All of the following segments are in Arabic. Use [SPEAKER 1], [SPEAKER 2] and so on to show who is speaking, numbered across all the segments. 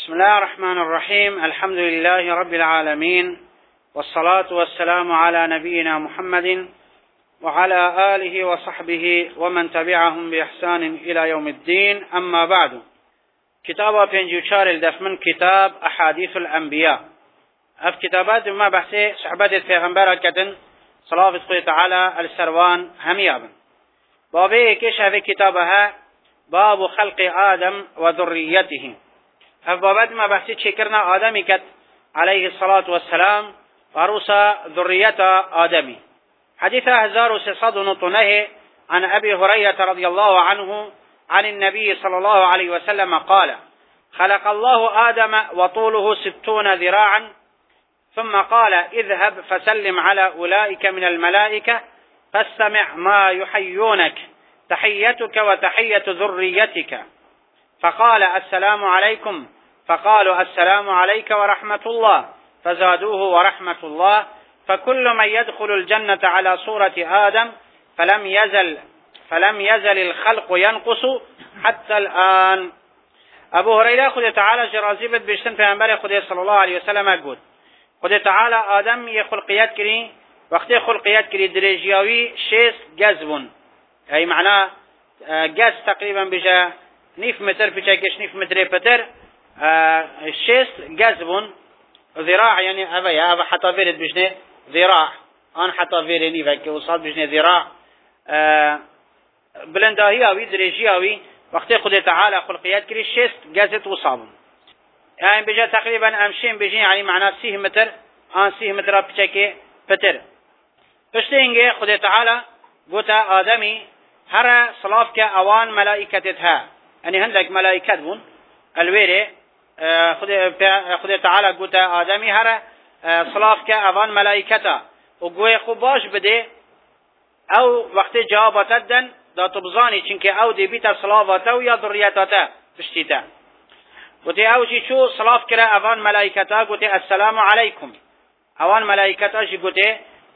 [SPEAKER 1] بسم الله الرحمن الرحيم. الحمد لله رب العالمين، والصلاة والسلام على نبينا محمد وعلى آله وصحبه ومن تبعهم بإحسان إلى يوم الدين. أما بعد، كتاب بنجوشار الدفمن كتاب أحاديث الأنبياء. أف كتابات ما بحثي صحبات الفيغمبر كتن صلاة الله تعالى السروان هميابا بابي كيش هذه كتابها باب خلق آدم وذريته. أفبابات ما بحثي شكرنا آدمي كت عليه الصلاة والسلام وروسى ذرية آدمي. حديث هزار سصد نطنه عن أبي هريرة رضي الله عنه عن النبي صلى الله عليه وسلم قال: خلق الله آدم وطوله 60 ذراعا، ثم قال: اذهب فسلم على أولئك من الملائكة فاستمع ما يحيونك، تحيتك وتحية ذريتك. فقال: السلام عليكم، فقالوا: السلام عليك ورحمة الله، فزادوه ورحمة الله. فكل من يدخل الجنة على صورة آدم فلم يزل الخلق ينقص حتى الآن. أبو هريرة خد تعالى جرازيبت بيشتن في أنبار خد صلى الله عليه وسلم أقول خد تعالى آدم يخلقيات كري وقت خلقيات كري دريجياوي 6 جذبون، أي معناه جاز تقريبا بجا 9 متر بجا كش 9 متر بتر 6 جذبون ذراع، يعني أبا حتى فيرد بجنة ذراع أن حتى فيرني فك وصاد بجنة ذراع بلنداهياوي دريجياوي وقت خد تعالى خلقيات كري 6 جذت وصابون، يعني بجا تقريبا أمشين بجنة، يعني معناه 6 متر أن 6 متر بجا كي بتر. فشتينجي خد تعالى قوتا آدمي هر صلاف كأوان ملائكتها، يعني هندك ملائكت بون الويري خد تعالى قوتا آدمي هر صلاف كأوان ملائكتها وقوي خباش بده او وقت جوابات دن دا تبزاني چنك او دي بيتا صلافاته یا ذريتاته بشتيته. قوتي او جي شو صلاف كرا اوان ملائكتها قوتي السلام عليكم، اوان ملائكتها جي قوتي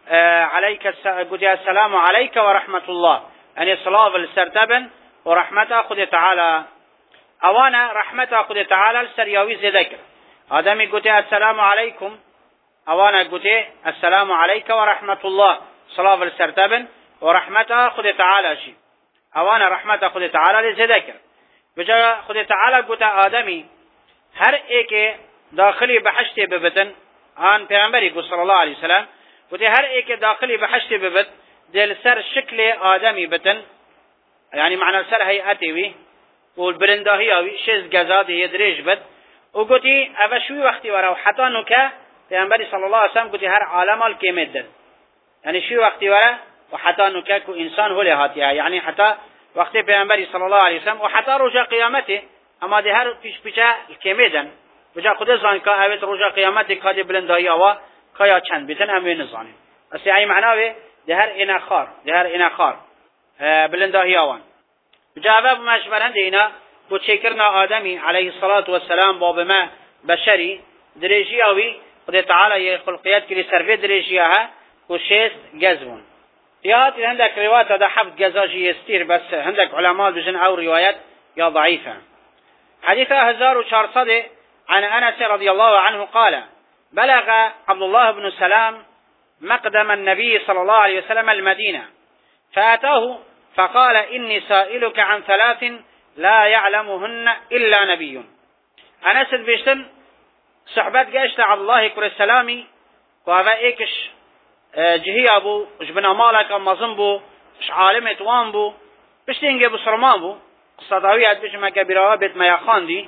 [SPEAKER 1] قوتي السلام عليك ورحمة الله، يعني صلاة السرتبن ورحمته خد تعالى اوانا رحمته خد تعالى السرياوي ذكر. آدمي قوتي السلام عليكم، اوانا قوتي السلام عليك ورحمة الله صلاة السرتبن ورحمته خد تعالى شي اوانا رحمته خد تعالى لذكر. بجا خد تعالى قوتا آدمي هر ایک داخلی بحشت ببتن آن پیغمبری کو صلی الله علیه وسلم قوتي هر ایک داخلی بحشت ببت دل سر شكل آدمي بتن، يعني معنى سر هيئتي وي والبرنداهياوي 6 جزاد يدريج بت. وقوتي افشوي وقتي ورا حتى نكا پیغمبر صلى الله عليه وسلم قوتي هر عالم الكيمد، يعني شو وقتي ورا وحتى نكا كو انسان هو لهاتيا، يعني حتى وقت پیغمبر صلى الله عليه وسلم وحتى رجع قيامته اما ده هر پیشا الكيمدن بجا خود زان کا اوت رجع قيامته کادي بلنداهي اوا کایا چند بتن امين زاني اسی اي معناه ده هر انا خار بلنداهي اوان. جواب مشورن دینا کو چکرنا آدمی علیه الصلاة والسلام باب ما بشری درجیاوی خود تعالی خلقیات کلی سروی درجیاها کو 6 جذبون. يات عندك روايات هذا حفظ جزاجي يستير، بس عندك علماء بجن أو روايات يا ضعيفة. حديث 1400 عن أنس رضي الله عنه قال: بلغ عبد الله بن سلام مقدم النبي صلى الله عليه وسلم المدينة، فأتاه فقال: إني سائلك عن 3 لا يعلمهن إلا نبي. أنس بيشتن صحبات قاشت عبد الله كر السلامي وهذا إيكش جهي ابو جبنا مالك مازن بو مش عالم اتوان بو بشتينجي بسرمان بو صداويات بش ما كبيرها بيت ما يخاندي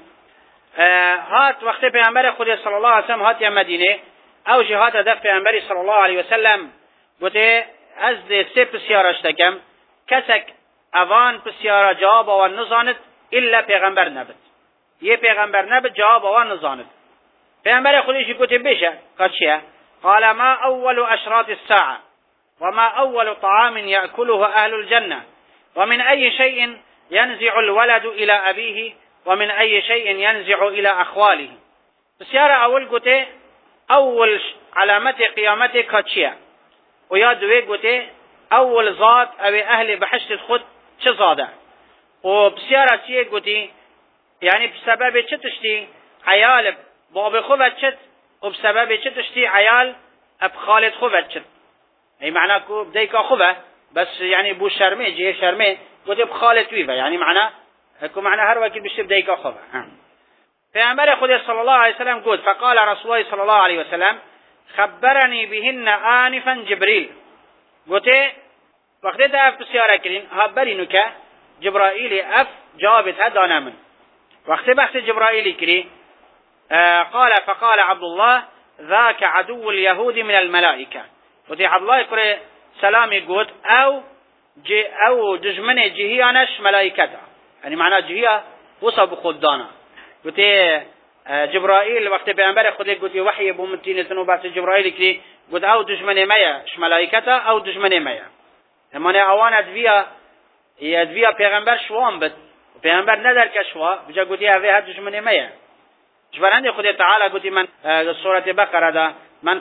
[SPEAKER 1] هات وقت پیغمبر خدا صلى الله عليه وسلم هات يا مدينه او جهات هدف پیغمبر صلى الله عليه وسلم بوته از سه بسیارشتکم کسک اوان بسیار جواب و نزانت الا پیغمبر نبت، یه پیغمبر نبت جواب و نزانت. پیغمبر خودش گفته بشه قچه قال: ما أول أشراط الساعة وما أول طعام يأكله أهل الجنة ومن أي شيء ينزع الولد إلى أبيه ومن أي شيء ينزع إلى أخواله. بسيارة أول قلت أول علامة قيامته كاتشيا، ويا دوي قلت أول ذات أو أهل بحشت الخد شزادة. وبسيارة تيه قلت يعني بسبب چتشتي عيال باب خوبتشت وبسبب تشتي عيال اب خالد خوبتشت اي معناه كو بديك خوبه بس يعني بو شرمه جه شرمه قلت بخالد ويفا يعني معناه اكو معناه هر وقت بيش بديك خوبه پیامبر خدا صلی الله علیه وسلم قلت فقال رسول الله صلی الله علیه وسلم خبرني بهن آنفا جبريل قلت وقت ده اف بسيارة كرين هابرينو که جبرائيل اف جوابت هدانا من وقت بحث جبرائيل كري فقال عبد الله ذاك عدو اليهود من الملائكة قلت عبد الله كري سلامي قلت او دجمن جهيانش ملائكته يعني معناه جهيا وصب خدانا قلت جبرائيل وقت پیامبر خدا قلت وحي بومتينتن وبعث جبرائيل كري قلت او دجمن مايا ش ملائكته او دجمن مايا اما اوان ادویا پیغمبر شوام بد پیغمبر ندر که شوا بجا قلت اوه هر دجمن مايا جبران خدا تعالى قلت من سورة بقرة ده من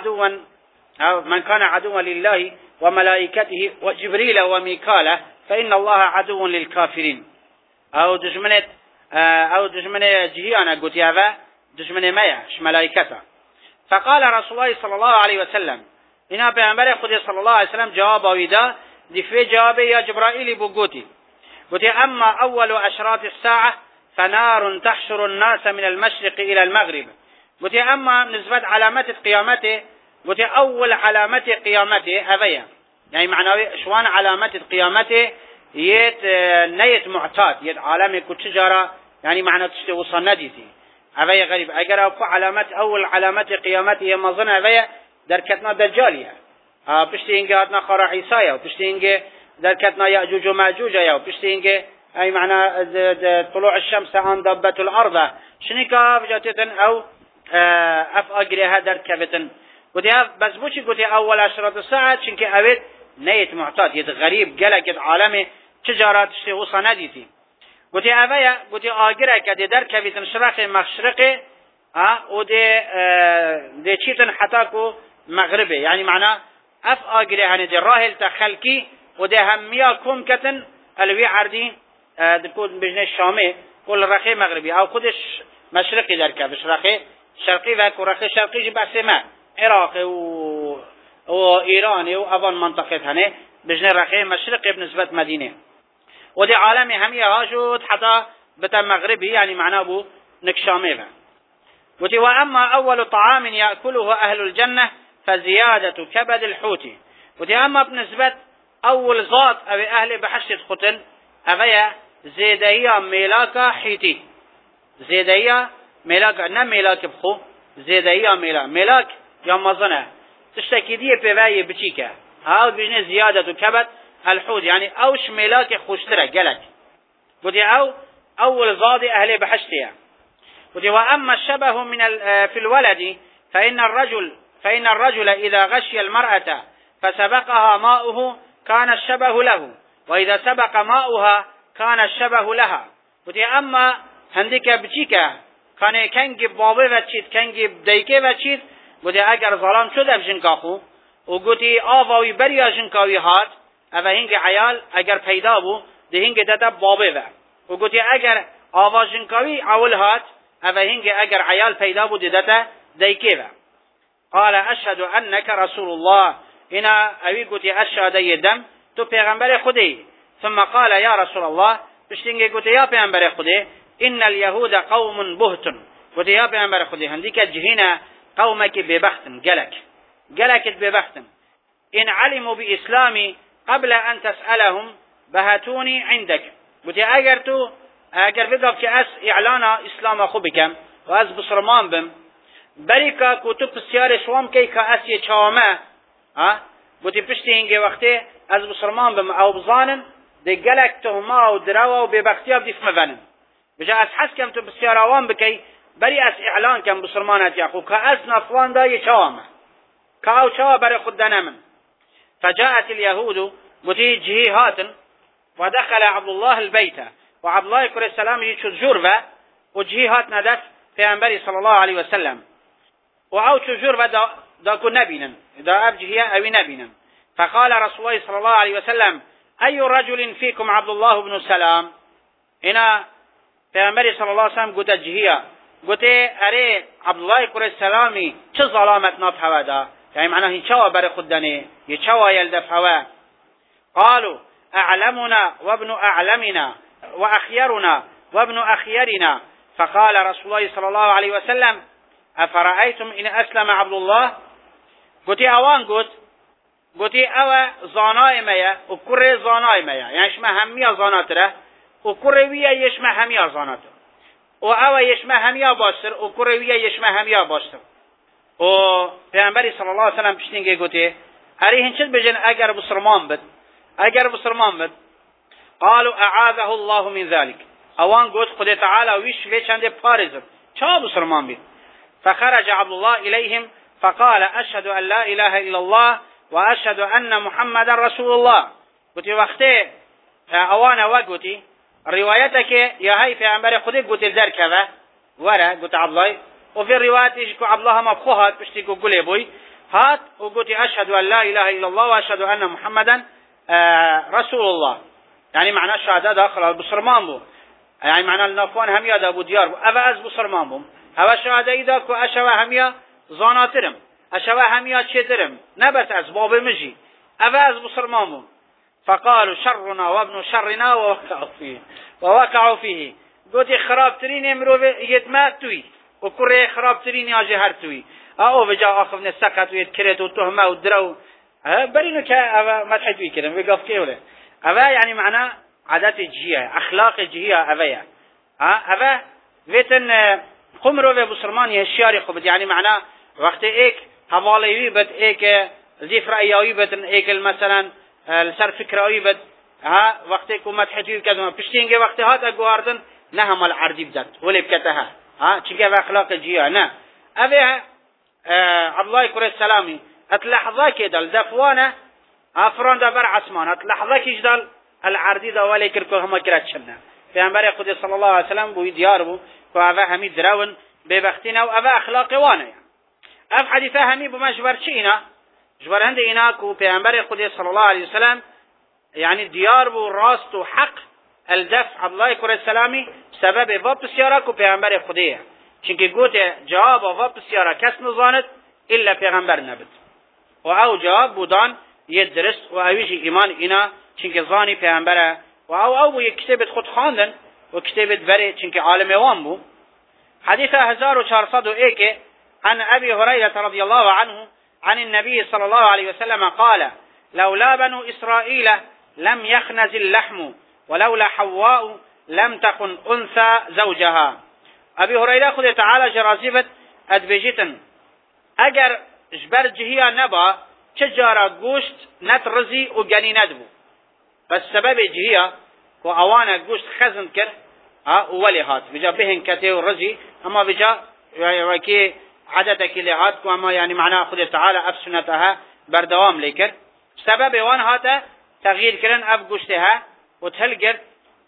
[SPEAKER 1] كان عدوا لله وملائكته وجبريل وميكاله فإن الله عدو للكافرين او دجمن جهيانا قلت اوه دجمن مايا ش ملائكته فقال رسول الله صلى الله عليه وسلم اینا پیامبر خدا صلی الله علیه وسلم جواب آویده دفع جواب یا جبرائیل بگوتی اما اول اشراط الساعه فنار تحشر الناس من المشرق الى المغرب اما نسبت علامات قیامته اول علامات قیامته اویا يعني معناه شوان علامات قیامته يت نيت معتاد يت عالم كتجارة يعني معناه تشتي وصلنا ديتي اویا غريب اگر اكو علامات اول علامات قیامته يما ظن اویا در کتنا دجالیه پشت اینکه هاتنا خرا عیسایه و پشت اینکه در کتنا یأجوج و مأجوجه و پشت اینکه ای معنی طلوع الشمس عن ضبة الارض شنیکا بجاتتن او اف اگریها در کبتن قلت بس بوچی قلت اول اشراط الساعه چنکه اوید نیت معتاد یت غریب گلک عالم تجارت شتی وصا ندیتی قلت اویا قلت آگره که در کبتن شرق مشرقه و ده چیتن حتی کو مغربه يعني معناه اف اجري هني دي راهل تخلكي وده هميا كمكتن الوي عردي تكون بجنه الشامي كل رخي مغربي او خودش مشرقي دركبش رخي شرقي و رخي شرقي بس ما عراقي و ايراني و افان منطقه هني بجنه رخي مشرقي بنسبه مدينه ودي عالمي هميا هاجود حتى بتا مغربي يعني معناه بو نكشامي واما اول طعام ياكله اهل الجنه فزيادة كبد الحوت اما بنسبة اول ذات او اهل بحشت ختن اويا زيدهية ميلاكا حيتي زيدهية ميلاكا نه ميلاك بخو زيدهية ميلاك يا مظنة تشتكيدية بواي بچيكا هاو بجنه زيادة كبد الحوت يعني اوش ميلاك خوشتره قلت او اول ذات اهل بحشتها واما الشبه من في الولد فإن الرجل إذا غشي المرأة فسبقها ماؤه كان الشبه له وإذا سبق ماؤها كان الشبه لها اما هنديك بچيكا كان كنگي بابه وچيت كنگي بديكه وچيت اگر ظلام شد اف جنكاخو وقوتي آواوي بريا جنكاوي هات اوه هنگ عيال اگر پیدا بو ده هنگ دادا بابه وقوتي اگر آوا جنكاوي عول هات اوه هنگ اگر عيال پیدا بو ده دادا ديكه قال اشهد انك رسول الله هنا اوی گوتی اشهد يدم تو پیغمبر خودی ثم قال يا رسول الله پشتینگه گوتی یا پیغمبر خودی ان اليهود قوم بهت گوتی یا پیغمبر خودی هندی که جهینا قومك ببختن گلکت ببختن ان علموا باسلامي قبل ان تسألهم بهتوني عندك گوتی اگر بگم که اس اعلان اسلام خو بکم و از بسرمان بم بریکا کتب بسیار شوام کی که اسی چامه بودی پشتی اینگه وقتی از بسرمان بم او بزانن دی گلک تهما و دروا و ببختیا بدیف مبنن بجا از حس کم تو بسیار آوام بکی بری از اعلان کم بسرمانت یاخو که از نفوان دای چامه که او چا بری خود دنمن فجاءت اليهود بودی جهیهات ودخل عبد الله البيت وعبد الله كره السلام يشد جربه وجهيهات ندت پیامبری صلی الله علیه و سلم و او جربه دا کو نبینن دا ابجهيه او نبینن فقال رسول الله صلی الله علیه و سلم اي رجل فيكم عبد الله بن سلام هنا پیامبری صلی الله علیه و سلم گفت جهیه گوته اره عبدالله کوڕی سەلامی چه ظلامت ناف هوا دا، يعني معناه هي چوا بر خدني يچوا يلدف هوا. قالوا أعلمنا وابن أعلمنا وأخيرنا وابن أخيرنا. فقال رسول الله صلى الله عليه وسلم أفرأيتم إن أسلم عبد الله. قلتي أوان قلتي أوا زاناي ميا وكري زاناي ميا، يعني يشمع هميا زاناتره وكري ويا يشمع هميا زاناته، وأوا يشمع هميا باشتر وكري ويا يشمع هميا باشتر. و پیامبری صلی الله علیه و سلم پشتینگه گوته اری هنچت بجن اگر بسرمان بد قالوا اعاذه الله من ذلك. اوان گوت خدا تعالی ویش وچنده پارزد چا بسرمان بید. فخرج عبد الله اليهم فقال اشهد ان لا اله الا الله واشهد ان محمد رسول الله. گوتی وقتی اوان وگوتی روایتک یا هی پیامبر خدا گوتی در کوا ورا گوت عبد الله، وفي الرواية يجيكو عبد الله ما بخوهات بشتيكو قولي بوي هات وقلتي أشهد أن لا إله إلا الله وأشهد أن محمدا رسول الله. يعني معنى الشهادة داخل البصرمان بو، يعني معنى النافوان هميا دا بو ديار بو أفا أز بصرمان بو أفا الشهادة إذا كو أشوا هميا زاناترم أشوا هميا تشترم نبت أز باب مجي أفا أز بصرمان بو. فقالوا شرنا وابن شرنا ووقعوا فيه قلتي خراب ترين يمرو يتمات توي وكره خراب ترين يا جهر توي او بجا اخذ نسكت ويتكرت وتهمه ودرو برينو كا ما تحكي كده وقف كيوله افا يعني معناه عادات جهيه اخلاق جهيه افا افا ويتن قمرو و بسرمان الشاري خب يعني معناه وقت ايك حوالي بد ايك زيف رايوي بد ايك مثلا السر فكراوي بد وقت کو ما تحكي كده بشتينجه وقت هذا غواردن نهم العردي بدت ولا بكتها چونکه اخلاق جیه نه اوه عبد الله کوڕی سەلامی ات لحظه که دل دفوانه افران دا بر عثمان ات لحظه که دل العردی دا ولی کرد که همه کرد شنه پیامبر خدا صلی الله علیه و سلم بوی دیار بو که اوه همی درون ببختینه و اوه اخلاق وانه اف حدیثه همی بما جبر چی اینا جبر هند اینا که پیامبر خدا صلی الله علیه و سلم يعني ديار بو راست و حق الدفع عبد الله کوڕی سەلامی سبب و بسیاره کو پیغمبر خودیه چونکه گوته جواب و بسیاره کس نزاند الا پیغمبر نبد و او جواب بودان یه درست و اویش ایمان اینا چونکه زانی پیغمبره و او بو یک کتابت خود خواندن و کتابت بره چونکه عالم وان بو. حديث 1401 عن أبي هريرة رضي الله عنه عن النبي صلى الله عليه وسلم قال لولا بنو إسرائيل لم يخنز اللحم ولولا حواء لم تكن أنثى زوجها. أبي هريرة خذ تعالى جرازيبت أدبجتن أجر جبر جهيا نبا شجرة جوشت نترزي وجني ندبو بس سبب جهيا وأوانا جوشت خزن كر ولي هات بجا بهن كتي ورزي أما بجا وكي عددك اللي هات وما يعني معناه خذ تعالى أفسنتها بردوام لكر سبب وان هاتا تغيير كرن أف جوشتها وتهلجرت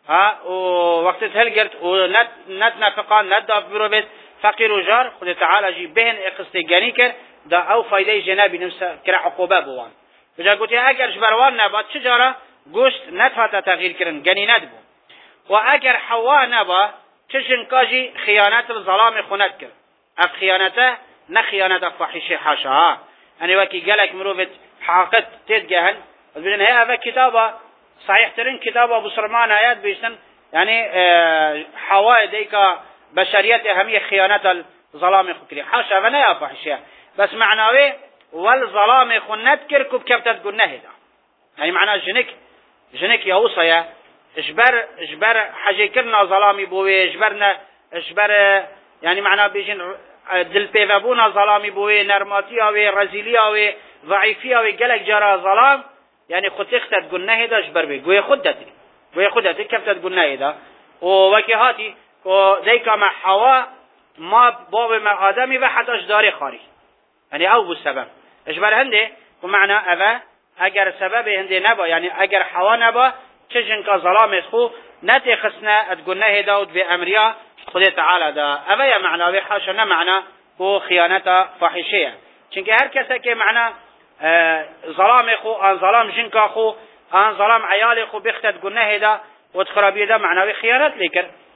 [SPEAKER 1] ووقت تهلجرت ونت نفقان ند بروبت فقير وجار خذ تعالى جي بهن اقصتي جاني كر دا أو فايدة جنابي نفس كرا عقوبة بوان بجا قلت أجر جبروان نبات شجرة جوشت نتفات تغيير كرن جاني ندبو وأجر حوا نبا تشن كاجي خيانات الظلام خنات كر أف خيانته نخيانة فحشة حاشا أنا وكي جالك مروبت حقت تتجهل وبين هي هذا كتابة صحيح ترين كتابة أبو سلمان آيات بيشتن يعني حوا ديكا بشرية همية خيانة الظلام خكري حاشا فنيا فحشة بس معناه والظلام خنات كر كوب كبتت قلنا هذا يعني معناه جنك يوصيا اجبر حاجه كرنا ظلامي بوي اجبر يعني معناه بيجن دل بيفابونا ظلامي بوي نرماتي او رزيلي او ضعيفي او قالك جرى ظلام يعني خد اختت قلنا هذا اجبر بي قوي خدتي كيف تقولنا هذا ووكيهاتي وديك مع حواء ما باب مع ادمي بحد اجداري خاري يعني او بالسبب اجبر هندي ومعنى ابا اگر سبب هندي نبا يعني اگر حواء نبا چجن کا ظلام خو نت خصنا تقولنا داود بامريا خدای تعالی دا اویا معنا و حاشا نه معنا کو خیانت فاحشه چونکه هر کس که معنا ظلام خو ان ظلام جن کا خو ان ظلام عیال خو بخت تقولنا دا و تخرابی دا معناوی خیانت لیکر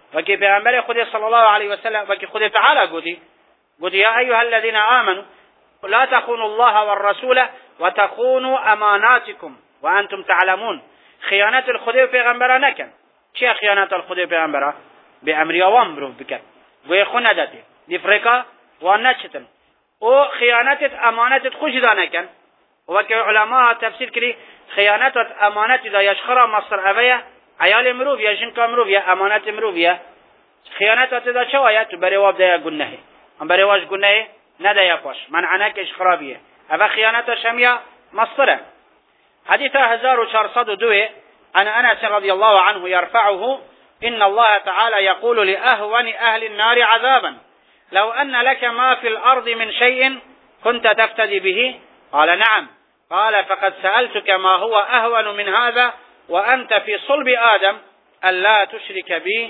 [SPEAKER 1] وكي پیغمبر خود صلى الله عليه وسلم وكي خود تعالى قد يا أيها الذين آمنوا لا تخونوا الله والرسول وتخونوا أماناتكم وأنتم تعلمون. خيانة الخدي وبيغمبرا نكن. چه خيانة الخدي وبيغمبرا؟ بأمر يوام بروف بكن ويخون داته دفرقا ونشتن او خيانة أمانة خوش دا نكن. وكي علماء تفسير كري خيانة أمانة دا يشخرا مصر أبيا عيال مروف يا جنكا مروف يا أمانة مروف يا خيانة دا شوايا تبريواب دا يقنه ام بريواش قنه ندا يفاش من عناكش خرابيه هذا خيانة شمية مصدره. حديث 1402 عن أنس رضي الله عنه يرفعه إن الله تعالى يقول لأهون أهل النار عذابا لو أن لك ما في الأرض من شيء كنت تفتدي به قال نعم قال فقد سألتك ما هو أهون من هذا وأنت في صلب آدم ألا تشرك بي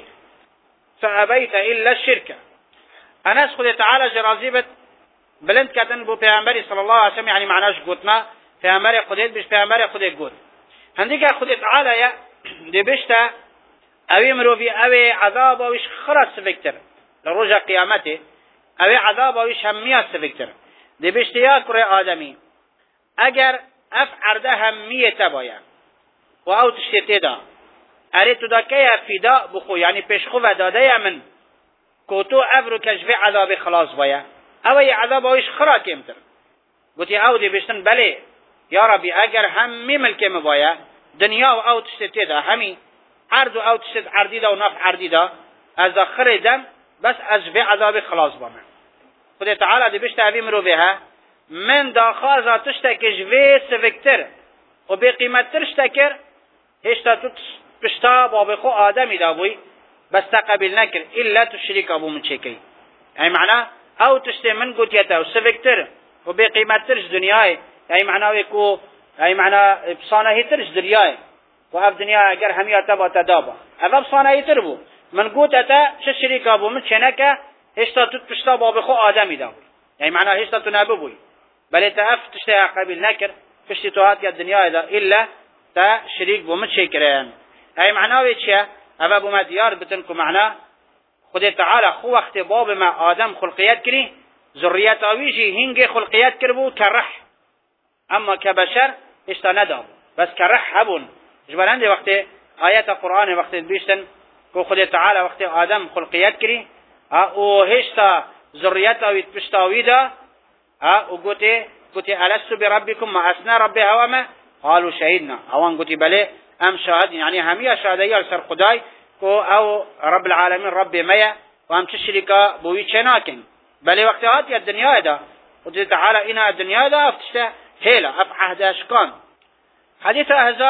[SPEAKER 1] فأبيت إلا الشرك. أنس خود تعالى جرازيبت بلند كتن بو پیغمبر صلى الله عليه وسلم يعني معناش قوتنا پیغمبر خودت بش پیغمبر خودت قوت هنديك خود تعالى يا دي بشتا اوي مروفي اوي عذاب وش خرس فكتر لرجع قيامته اوي عذاب وش همية فكتر دي بشتا يا كري آدمي اگر اف عرده همية تبايا و او تشتي دا اريتو دا كيا فداء بخو يعني پشخو و داده من كوتو افرو كشف عذاب خلاص بايا اوي عذاب وش خرا كمتر قلتي او دي بشتن بلي يا ربي اگر همي ملك مبايا دنيا و او تشتي دا همي عرض و او تشت عرضي دا و نفع عرضي دا از اخر دم بس اشبه عذاب خلاص بامن خد تعالى دي بشت اوي مرو بها من دا خازا تشتكش في سفكتر و بقيمت ترشتكر هشتا تشتا بابخو آدمي دا بوي بس تقبل نكر إلا تشريك أبو من شكي يعني معناه أو تشتي من قوتيته وسفكتر وبقيمة ترش دنياي يعني معناه يكو يعني معناه بصانه ترش دنياي وأف دنيا أجر همية تبا تدابا أف بصانه تربو من قوتته شريك أبو من شنكه هشتا تشتا بابخو آدمي دا يعني معناه هشتا تناببوي بل تأف تشتي قبل نكر فشتي توهات الدنيا دا إلا تشريك بو من شكرين يعني معناه يتشيه اما بما ديار بتنكو معناه خد تعالى خو وقت باب ما آدم خلقيات كري ذريات اويجي هنگي خلقيات كربو كرح اما كبشر اشتا ندام بس كرح هبون جبران دي وقت آيات القرآن وقت بيشتن كو خد تعالى وقت آدم خلقيات كري او هشتا ذريات اويت بشتاوي دا او قوتي ألست بربكم ما أسنا ربي هواما قالوا شهدنا اوان قوتي بلي ام شاهد يعني همية شهدية لسر خداي او رب العالمين رب ميا وام تشركا بوي چناكن بل وقتات يا الدنيا دا قلت تعالى إنا الدنيا دا افتشتا هيلا اف عهد اشكان. حديث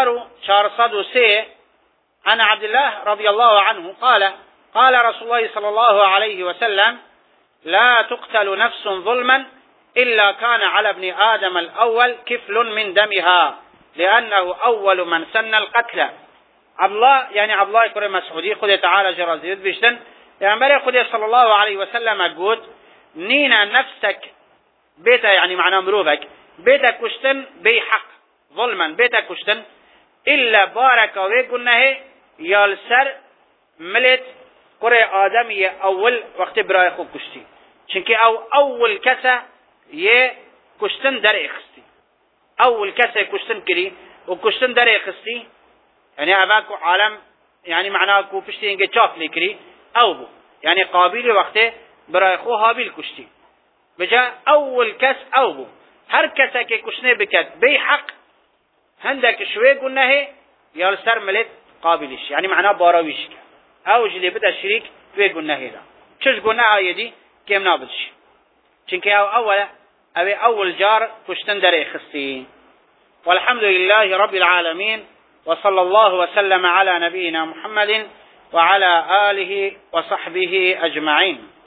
[SPEAKER 1] 1403 عن عبد الله رضي الله عنه قال رسول الله صلى الله عليه وسلم لا تقتل نفس ظلما إلا كان على ابن آدم الأول كفل من دمها لأنه أول من سن القتل. عبد الله يقول مسعودي خذ تعالى جرازيد بيشتن يعني بري خذ صلى الله عليه وسلم قد نينا نفسك بيتا يعني معناه مروفك بيتا كشتن بي حق ظلما بيتا كشتن إلا بارك ويقولنه يالسر ملت قرى آدمي أول وقت براي خوب كشتي چونك أول كسا يه كشتن در اخستي اول كسه كشتن كري وكشتن در اخستي يعني اباكو عالم يعني معناه كو پشتي انگه چاپ لكري او بو يعني قابيل وقته برای خو هابيل كشتي بجا اول كس او بو هر كسه که كشنه بكت بي حق هندك شوي قلناه يال سر ملت قابلش يعني معناه باراويش او جلي بدا شريك في قلناه لا چش قلناه يدي كم نابدش چونك أول جار كشتن دري خستي. والحمد لله رب العالمين وصلى الله وسلم على نبينا محمد وعلى آله وصحبه أجمعين.